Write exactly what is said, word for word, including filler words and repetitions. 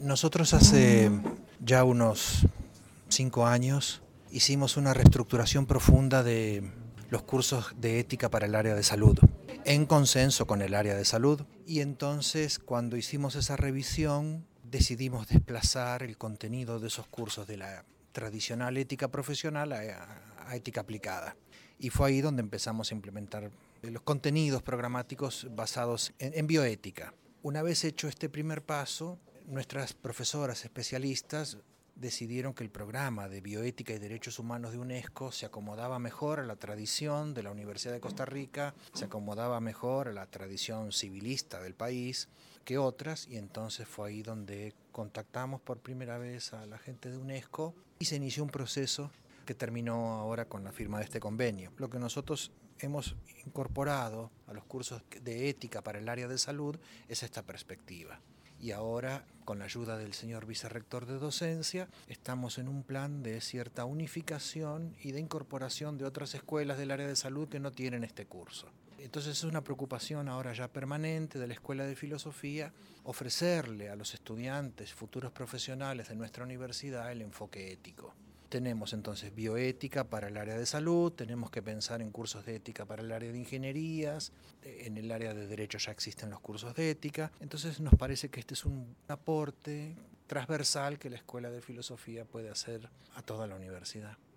Nosotros hace ya unos cinco años hicimos una reestructuración profunda de los cursos de ética para el área de salud, en consenso con el área de salud. Y entonces, cuando hicimos esa revisión, decidimos desplazar el contenido de esos cursos de la tradicional ética profesional a, a ética aplicada. Y fue ahí donde empezamos a implementar los contenidos programáticos basados en, en bioética. Una vez hecho este primer paso, nuestras profesoras especialistas decidieron que el programa de bioética y derechos humanos de UNESCO se acomodaba mejor a la tradición de la Universidad de Costa Rica, se acomodaba mejor a la tradición civilista del país que otras, y entonces fue ahí donde contactamos por primera vez a la gente de UNESCO y se inició un proceso que terminó ahora con la firma de este convenio. Lo que nosotros hemos incorporado a los cursos de ética para el área de salud es esta perspectiva. Y ahora, con la ayuda del señor vicerrector de docencia, estamos en un plan de cierta unificación y de incorporación de otras escuelas del área de salud que no tienen este curso. Entonces es una preocupación ahora ya permanente de la Escuela de Filosofía ofrecerle a los estudiantes, futuros profesionales de nuestra universidad, el enfoque ético. Tenemos entonces bioética para el área de salud, tenemos que pensar en cursos de ética para el área de ingenierías, en el área de derecho ya existen los cursos de ética, entonces nos parece que este es un aporte transversal que la Escuela de Filosofía puede hacer a toda la universidad.